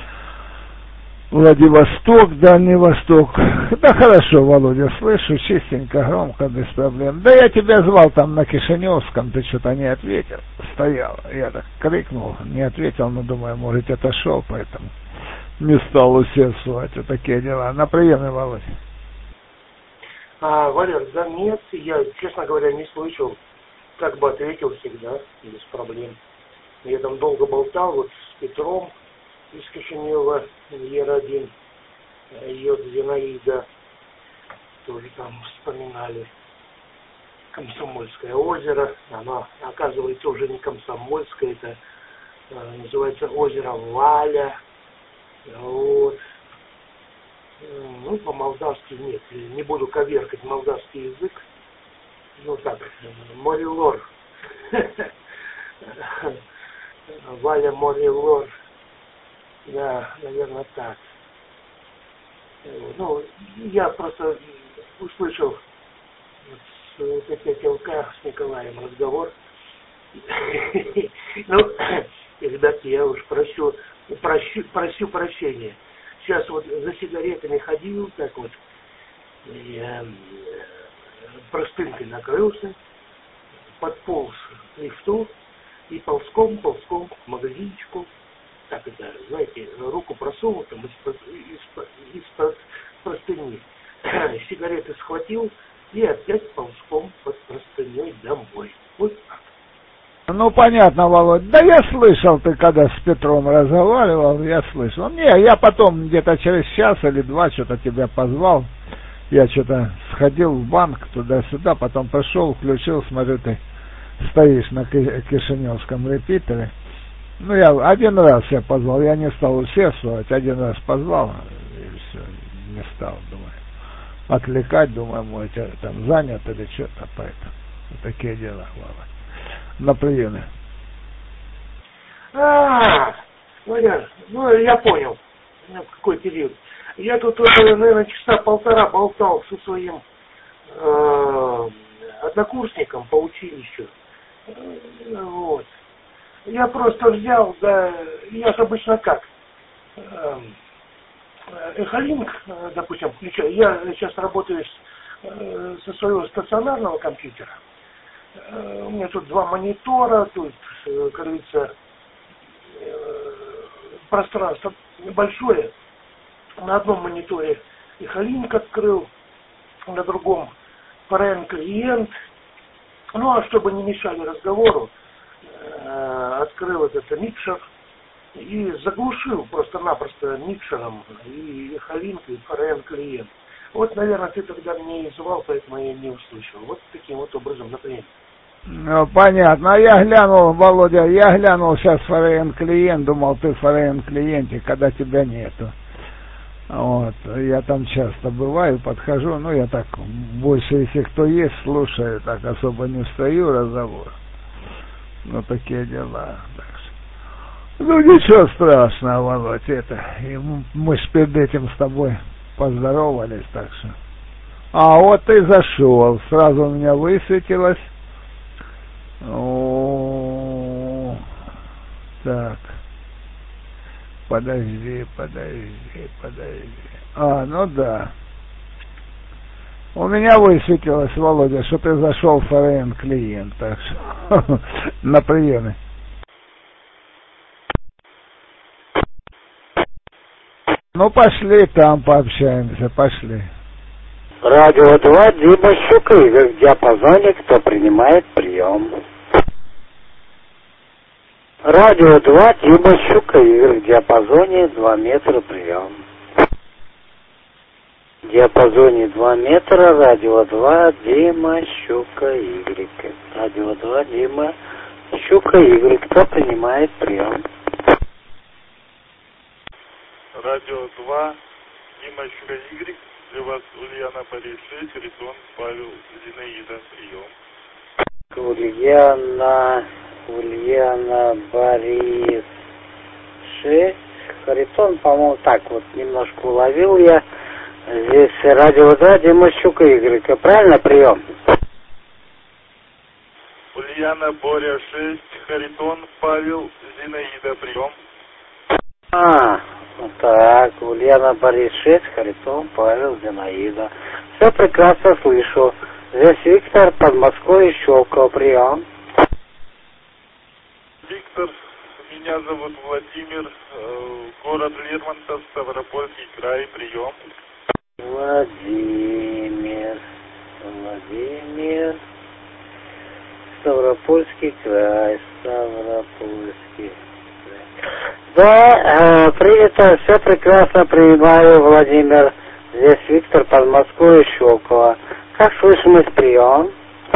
Владивосток, Дальний Восток. Да хорошо, Володя, слышу, чистенько, громко, без проблем. Да я тебя звал там на Кишиневском, ты что-то не ответил. Стоял, я так крикнул, не ответил, но думаю, может, отошел, поэтому не стал усердствовать. Вот такие дела. На приеме, Володя. А, Валер, да нет, я, честно говоря, не слышал. Как бы ответил всегда, без проблем. Я там долго болтал вот с Петром из Кишинева, Ер один, Йод Зинаида, тоже там вспоминали. Комсомольское озеро, оно, оказывается, уже не Комсомольское, это а, называется озеро Валя. Вот. Ну, по-молдавски нет, не буду коверкать молдавский язык. Ну так, Морилор. Валя Морилор. Да, наверное, так. Ну, я просто услышал с вот этих ЛК с Николаем разговор. Ну, ребята, я уж прошу, прощу, прощу прощения. Сейчас вот за сигаретами ходил, так вот, я простынкой накрылся, подполз к лифту и ползком, ползком к магазинчику. Так это, знаете, руку просунул там из-под, из-под, из-под простыни. Сигареты схватил и опять ползком под простыней домой. Вот так. Ну, понятно, Володь. Да я слышал, ты когда с Петром разговаривал, я слышал. Не, я потом где-то через час или два что-то тебя позвал. Я что-то сходил в банк туда-сюда, потом пришел, включил, смотрю, ты стоишь на Кишиневском репитере. Ну, я один раз я позвал, я не стал усердствовать, один раз позвал, и все, не стал, думаю, отвлекать, думаю, может, я там занят или что-то, поэтому вот такие дела, Володь. На приеме. А, ну я, ну я понял, в какой период. Я тут, наверное, часа полтора болтал со своим э, однокурсником по училищу. Вот. Я просто взял, да, я же обычно как, э, Эхолинк, допустим, включаю. Я сейчас работаю с, э, со своего стационарного компьютера. У меня тут два монитора, тут, как говорится, пространство большое. На одном мониторе Эхолинк открыл, на другом пи эр эн-клиент. Ну, а чтобы не мешали разговору, открыл этот микшер и заглушил просто-напросто микшером и Эхолинк, и пи эр эн-клиент. Вот, наверное, ты тогда меня и звал, поэтому я не услышал. Вот таким вот образом, например. Ну, понятно. А я глянул, Володя, я глянул сейчас пи эр эн-клиент, думал, ты в пи эр эн-клиенте, когда тебя нету. Вот. Я там часто бываю, подхожу, ну, я так, больше, если кто есть, слушаю, так особо не встаю, разговор. Ну, такие дела. Так что. Ну, ничего страшного, Володь, это. И мы ж перед этим с тобой поздоровались, так что. А вот ты зашел, сразу у меня высветилось. О, так. Подожди, подожди, подожди. А, ну да. У меня высветилось, Володя, что ты зашел в пи эр эн-клиент, так что на приеме. Ну, пошли там пообщаемся, пошли. Радио два, Дима Щука, Игорь в диапазоне, кто принимает прием. Радио два, Дима Щука, Игорь в диапазоне, два метра, прием. В диапазоне два метра, радио два, Дима Щука, Игорь. Радио два, Дима Щука, Игорь, кто принимает прием. Радио два, Дима Щука, Игорь. Для вас Ульяна Борис шесть, Харитон Павел Зинаида, прием. Ульяна, Ульяна Борис шесть, Харитон, по-моему, так вот немножко уловил я. Здесь радио два, Дима Щука, Игорь. Правильно, прием? Ульяна Боря шесть, Харитон Павел Зинаида, прием. А, так, Ульяна Борис шесть, Харитон, Павел, Зинаида. Все прекрасно слышу. Здесь Виктор, Подмосковье, Щелково, прием. Виктор, меня зовут Владимир, э, город Лермонтов, Ставропольский край, прием. Владимир, Владимир, Ставропольский край, Ставропольский. Да, э, принято, все прекрасно, принимаю, Владимир. Здесь Виктор, Подмосковье, Щелково. Как слышимость, прием?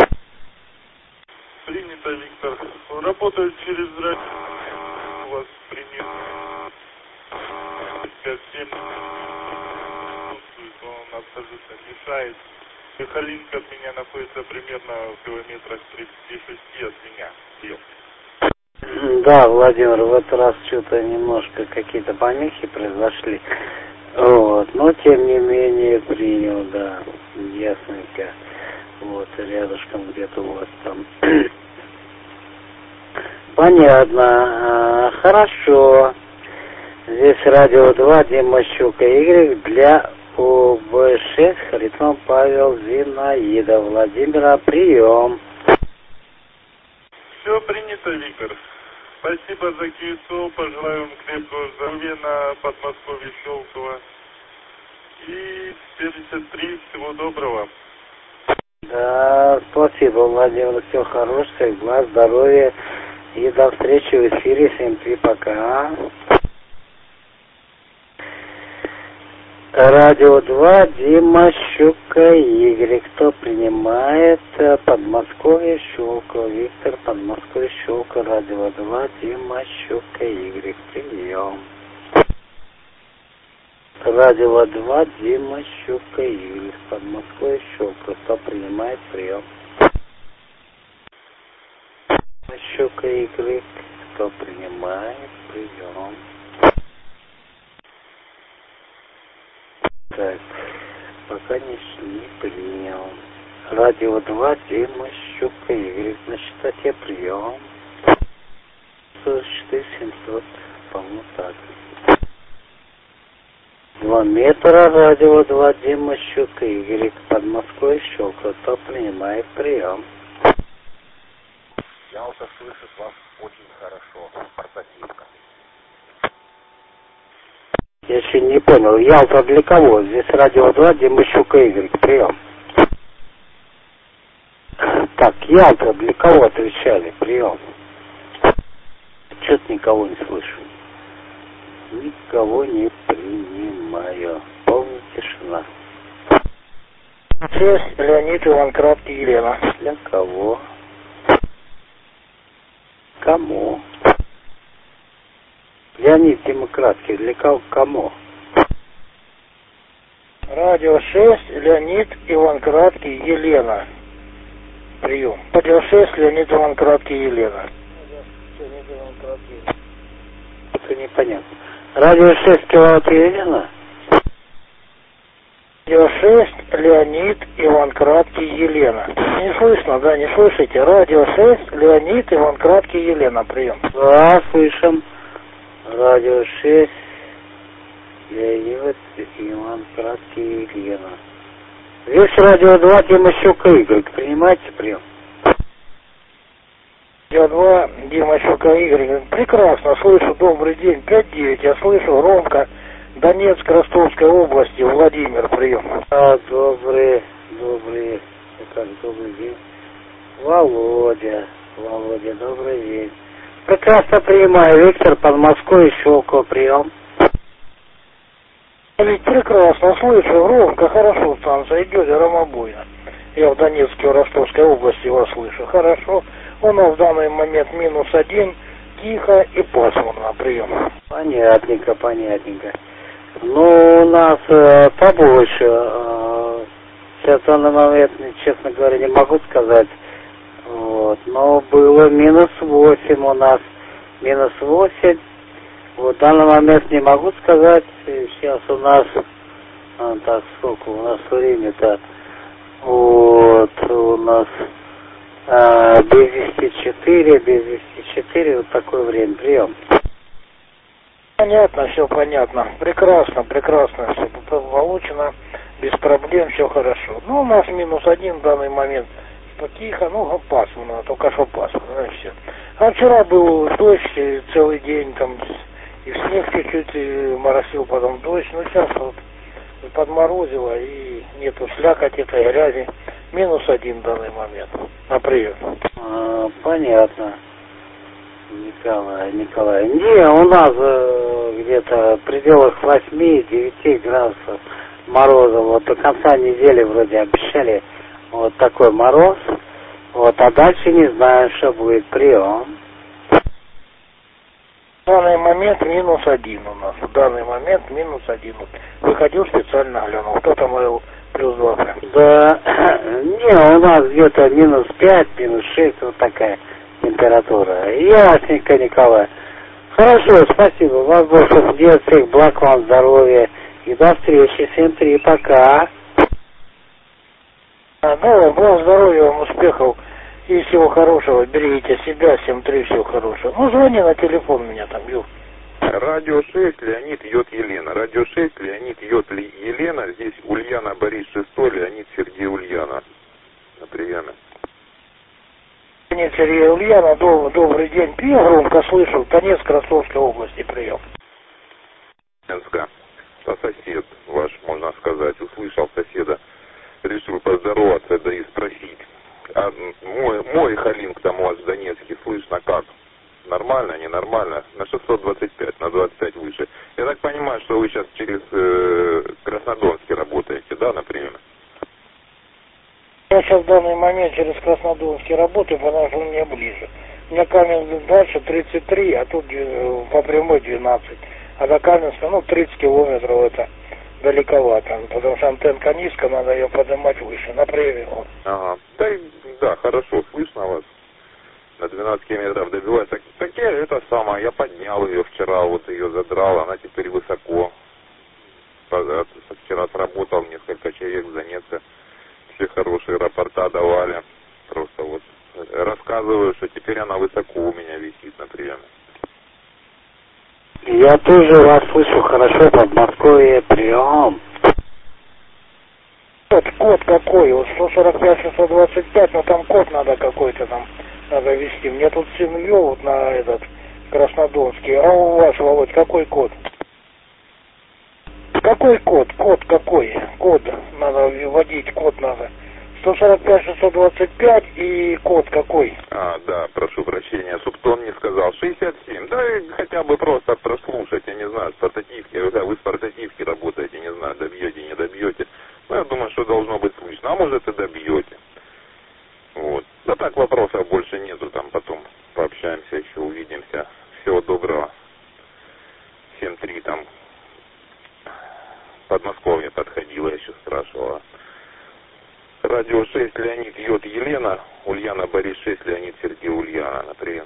Принято, Виктор. Работаю через радио. У вас примерно пять семь. Он абсолютно мешает. Эхолинк от меня находится примерно в километрах тридцати шести от меня. Прием. Да, Владимир, в этот раз что-то немножко какие-то помехи произошли. Вот. Вот, но тем не менее принял, да, ясненько. Вот, рядышком где-то у вас там. Понятно. Хорошо. Здесь радио два, Дима Щука Игорь для У Б шесть, Харитон Павел Зинаида. Владимира, прием. Все принято, Виктор. Спасибо за КСО, пожелаю вам крепкого здоровья на Подмосковье Щелково. И семьдесят три, всего доброго. Да, спасибо, Владимир, всего хорошего, благ, здоровья. И до встречи в эфире. Всем три, пока. Радио два, Дима Щука Игорь. Кто принимает? Подмосковье Щелково. Виктор, Подмосковье Щелково. Радио два, Дима Щука Игорь. Прием. Радио два, Дима Щука Игорь. Подмосковье Щелково. Кто принимает? Прием. Щука Игорь. Кто принимает? Прием. Так, пока не, не принял. Радио два, Дима Щука Игорь. На частоте прием. сорок четыре семьсот, по-моему, так. Два метра, радио два, Дима Щука Игорь. Подмосковье Щелково. Кто принимает? Прием. Я уже слышу вас очень хорошо. Портативка. Я еще не понял. Ялта для кого? Здесь радио два, Дима Щука Игорь. Прием. Так, Ялта для кого отвечали? Прием. Что-то никого не слышу. Никого не принимаю. Полная тишина. шесть, Леонид, Иван Краткий, Елена. Для кого? Кому? Леонид Демократский, для кого? Кому? Радио шесть, Леонид, Иван Краткий, Елена. Прием. Радио шесть, Леонид, Иван Краткий, Елена. Это непонятно. Радио шесть, киловатт Елена? Радио шесть, Леонид, Иван Краткий, Елена. Не слышно, да, не слышите? Радио шесть, Леонид, Иван Краткий, Елена. Прием. Да, слышим. Радио шесть, Леонид, Иван Краткий, Елена. Здесь радио два, Дима Щука Игорь. Принимайте прием. Радио два, Дима Щука Игорь. Прекрасно слышу. Добрый день. пять девять. Я слышу громко. Донецк, Ростовской области. Владимир, прием. А, добрый, добрый, как добрый день. Володя, Володя, добрый день. Прекрасно принимаю. Виктор, Подмосковье, Щелково, прием. Ведь прекрасно слышу, громко, хорошо станция идет, ромобойно. Я в Донецке, Ростовской области вас слышу. Хорошо. У нас в данный момент минус один, тихо и пасмурно. Прием. Понятненько, понятненько. Ну, у нас э, побольше. Э, сейчас в данный момент, честно говоря, не могу сказать. Вот. Но было минус восемь у нас. Минус восемь. Вот в данный момент не могу сказать. Сейчас у нас... А, так, сколько у нас время-то? Вот, у нас... А, без десяти четыре, без десяти четыре, вот такое время. Прием. Понятно, все понятно. Прекрасно, прекрасно. Все получено. Без проблем, все хорошо. Ну, у нас минус один в данный момент. Что тихо, ну, пасмурно, только что пасмурно, и все. А вчера был дождь целый день, там, и в снег чуть-чуть и моросил, потом дождь. Ну, сейчас вот подморозило, и нету слякоти этой грязи. Минус один в данный момент. На прием. А, понятно. Николай, Николай. Не, у нас э, где-то в пределах восьми-девяти градусов мороза. Вот до конца недели вроде обещали вот такой мороз. Вот, а дальше не знаю, что будет. Прием. В данный момент минус один у нас. В данный момент минус один. Выходил специально, глянул. Кто там говорил плюс два? Да, не, у нас где-то минус пять, минус шесть, вот такая температура. Ясненько, Николай. Хорошо, спасибо. Вас больше нет, всех благ вам, здоровья И до встречи. семь три. Пока. А, ну, вам здоровья, вам успехов и всего хорошего. Берегите себя. семь три. Всего хорошего. Ну, звони на телефон у меня там, Юр. Радио шесть, Леонид Йод Елена. Радио шесть, Леонид Йод Елена. Здесь Ульяна Борис шестой, Леонид Сергей Ульяна. На приеме. Леонид Сергей Ульяна, доб добрый день. Я громко слышу. Конец Ростовской области, прием. Ленска. Сосед ваш, можно сказать, услышал соседа. Решил поздороваться, да и спросить. А мой, мой Халинг там у вас в Донецке, слышно как? Нормально, ненормально? На шестьсот двадцать пять, на двадцать пять выше. Я так понимаю, что вы сейчас через э, Краснодонске работаете, да, например? Я сейчас в данный момент через Краснодонске работаю, потому что он мне ближе. У меня Каменск дальше тридцать три, а тут по прямой двенадцать. А до Каменска, ну, тридцать километров это далековато, потому что антенка низкая, надо ее поднимать выше, на прием. Ага, да, да, хорошо, слышно вас. На двенадцать километров добивается. Так я это самое, я поднял ее вчера, вот ее задрал, она теперь высоко. Вчера сработал несколько человек с Донецка, все хорошие рапорта давали. Просто вот рассказываю, что теперь она высоко у меня висит на приеме. Я тоже вас слышу хорошо, Подмосковье, прием. Код, код какой? Вот сто сорок пять шестьсот двадцать пять, но там код надо какой-то там. Надо ввести. Мне тут сын ввел вот на этот Краснодонский. А у вас, Володь, какой код? Какой код? Код какой? Код. Надо вводить, код надо. сто сорок пять шестьсот двадцать пять и код какой? А, да, прошу прощения, Субтон не сказал. шестьдесят семь. Да и хотя бы просто прослушать, я не знаю, с портативки. Вы с портативки работаете, не знаю, добьете, не добьете. Но я думаю, что должно быть слышно. А может и добьете. Вот. Да так вопросов больше нету, там потом пообщаемся, еще увидимся. Всего доброго. семь три там. Подмосковье подходила, еще спрашивала. Радио шесть, Леонид Йод Елена, Ульяна Борис шесть, Леонид Сергей Ульяна, на приеме.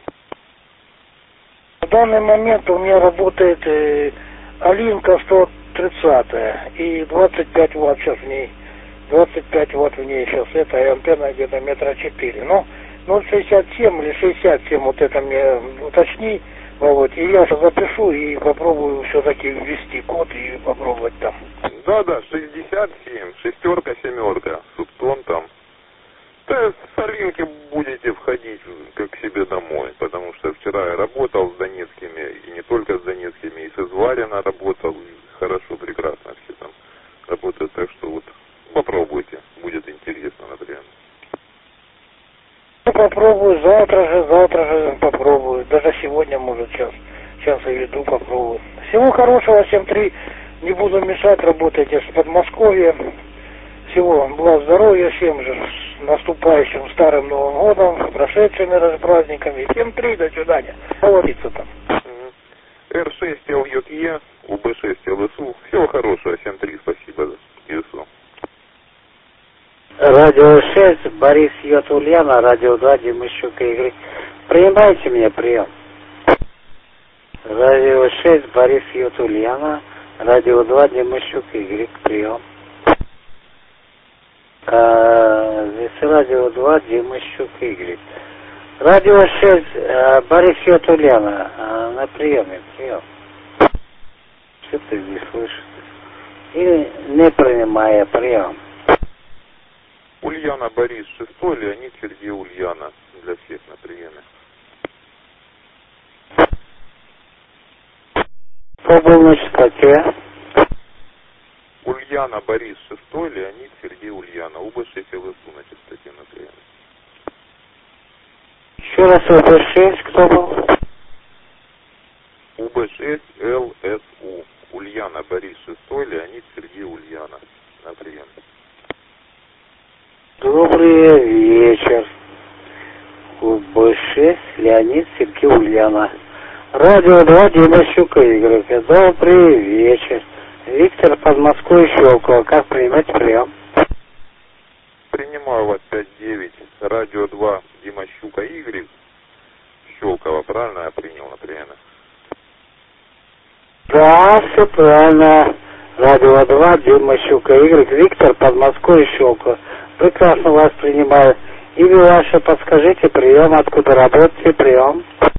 В данный момент у меня работает э, Алинка сто тридцать и двадцать пять ватт сейчас в ней. двадцать пять ватт в ней сейчас, это и антенна где-то метра четыре. Ну, ноль шестьдесят семь или шестьдесят семь, вот это мне уточни, Володь, и я запишу и попробую все-таки ввести код и попробовать там. Да, да, шестьдесят семь, шестерка, семерка, Субтон там. Да, с Алинки будете входить как к себе домой, потому что вчера я работал с донецкими, и не только с донецкими, и с Изварина работал, и хорошо, прекрасно все там работают, так что вот попробуйте, будет интересно, например. Попробую завтра же, завтра же попробую, даже сегодня, может, сейчас, сейчас я иду, попробую. Всего хорошего, семь три, не буду мешать, работайте с Подмосковья. Всего благ, здоровья всем же, с наступающим старым Новым годом, прошедшими праздниками. семь три, до свидания. Говорится там. эр шесть эл ю е, у бэ шесть эл эс у. Всего хорошего, семь три, спасибо за ИСУ. Радио шесть, Борис Йод Ульяна, радио два, Димыщук Игорь. Принимайте меня, прием. Радио шесть, Борис Йод Ульяна, радио два, Димыщук Игорь, прием. А, здесь радио два, Димыщук Игорь. Радио шесть, Борис Йод Ульяна, на приеме, прием. Что ты не слышишь? Или не принимая, прием. Ульяна Борис шестой, Леонид Сергей Ульяна. Для всех на приеме. Пробовал на частоте. Ульяна Борис шестой, Леонид Сергей Ульяна. у бэ шесть эл эс у на частоте на приеме. Еще раз у бэ шесть, кто был? у бэ шесть эл эс у. Ульяна Борис шестой, Леонид Сергей Ульяна. На приеме. Добрый вечер. у бэ шесть, Леонид Сергей Ульяна. Радио два, Димыщук Игорь. Добрый вечер. Виктор, Подмосковье, Щелково. Как принимать прием? Принимаю вас пять девять. Радио два, Димощука Игорь. Щелково. Правильно я принял на приеме? Да, все правильно. Радио два, Дима Щука Y, Виктор, Подмосковье, Щелково. Прекрасно вас принимаю. Имя ваше подскажите, прием, откуда работаете, прием.